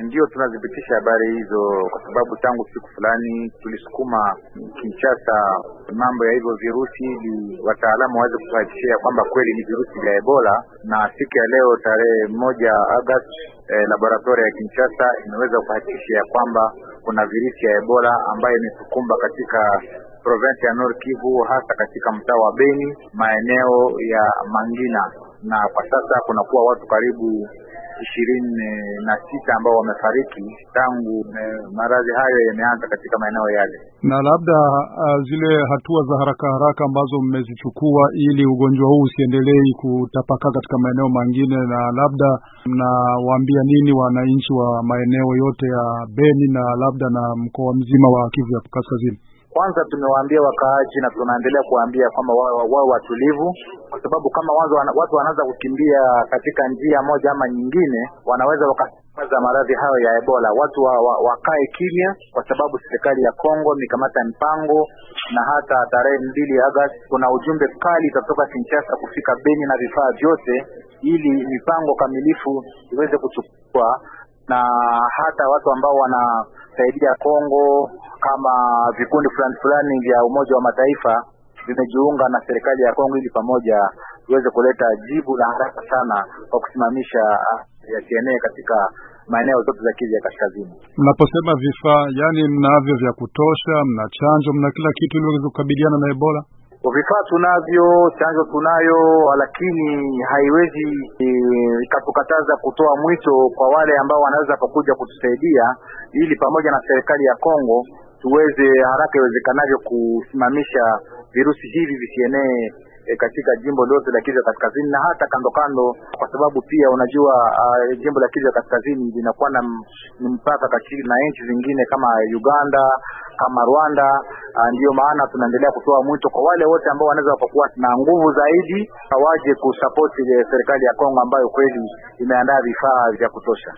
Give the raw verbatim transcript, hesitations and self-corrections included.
Ndio tunadhibitisha habari hizo kwa sababu tangu siku fulani tulisukuma Kinshasa mambo ya hivyo virusi ili wataalamu waweze kuhakikisha kwamba kweli ni virusi vya Ebola, na siku ya leo tarehe moja Agosti eh, laboratoria ya Kinshasa imeweza kuhakikisha kwamba kuna virusi ya Ebola ambayo imesukumba katika province ya Nord Kivu, hasa katika mtaa wa Beni, maeneo ya Mangina, na kwa sasa kuna kuwa watu karibu ishirini na sita ambao wamefariki tangu eh, maradhi hayo yameanza katika maeneo yale. Na labda uh, zile hatua za haraka haraka ambazo mmezichukua ili ugonjwa huu usiendelee kutapakaa katika maeneo mengine, na labda mnawaambia nini wananchi wa maeneo yote ya Beni na labda na mkoa mzima wa Kivu ya Kaskazini? Kwanza tumewaambia wakaaji na tunaendelea kuambia kwamba wao wa, wa, watulivu, kwa sababu kama wazo, watu wanaanza kukimbia katika njia moja ama nyingine, wanaweza wakasambaza maradhi hayo ya Ebola. Watu wa, wa, wakae kimya, kwa sababu serikali ya Kongo imekamata mpango, na hata tarehe mbili Agosti kuna ujumbe kali utatoka Kinshasa kufika Beni na vifaa vyote ili mipango kamilifu iweze kuchukua, na hata watu ambao wanasaidia Kongo kama vikundi fulani fulani vya Umoja wa Mataifa vimejiunga na serikali ya Kongo ili pamoja tuweze kuleta jibu la haraka sana kwa kusimamisha yasienee katika maeneo zote za Kivu ya Kaskazini. Mnaposema vifaa, yani mnavyo vya kutosha, mna chanjo, mna kila kitu ili uweze kukabiliana na Ebola? Vifaa tunavyo, chanjo tunayo, lakini haiwezi ikatukataza e, kutoa mwito kwa wale ambao wanaweza kuja kutusaidia ili pamoja na serikali ya Kongo tuweze haraka iwezekanavyo kusimamisha virusi hivi visienee e, katika jimbo lote la Kivu Kaskazini na hata kando kando, kwa sababu pia unajua uh, jimbo la Kivu Kaskazini linakuwa na mpaka katika na nchi zingine kama Uganda, kama Rwanda. Uh, ndio maana tunaendelea kutoa mwito kwa wale wote ambao wanaweza kuwa na nguvu zaidi waje kusupport serikali ya Kongo ambayo kweli imeandaa vifaa vya kutosha.